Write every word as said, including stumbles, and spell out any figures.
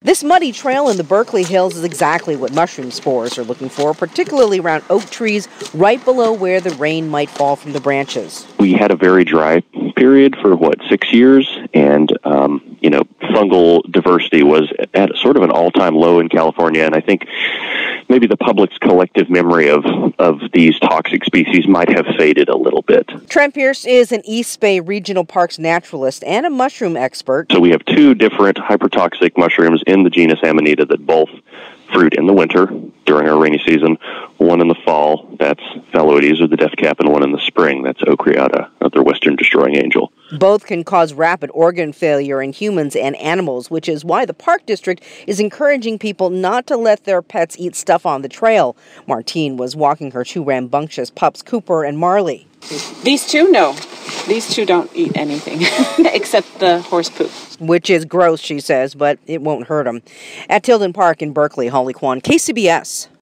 This muddy trail in the Berkeley Hills is exactly what mushroom spores are looking for, particularly around oak trees right below where the rain might fall from the branches. We had a very dry period for, what, six years, and, um, you know, fungal diversity was at sort of an all-time low in California, and I think maybe the public's collective memory of, of these toxic species might have faded a little bit. Trent Pierce is an East Bay Regional Parks naturalist and a mushroom expert. So we have two different hypertoxic mushrooms in the genus Amanita that both fruit in the winter during our rainy season. One in the fall, that's Phaloides or the death cap, and one in the spring, that's Ocreata, their western destroying angel. Both can cause rapid organ failure in humans and animals, which is why the Park District is encouraging people not to let their pets eat stuff on the trail. Martine was walking her two rambunctious pups, Cooper and Marley. These two, no. These two don't eat anything except the horse poop. Which is gross, she says, but it won't hurt them. At Tilden Park in Berkeley, Holly Kwan, K C B S.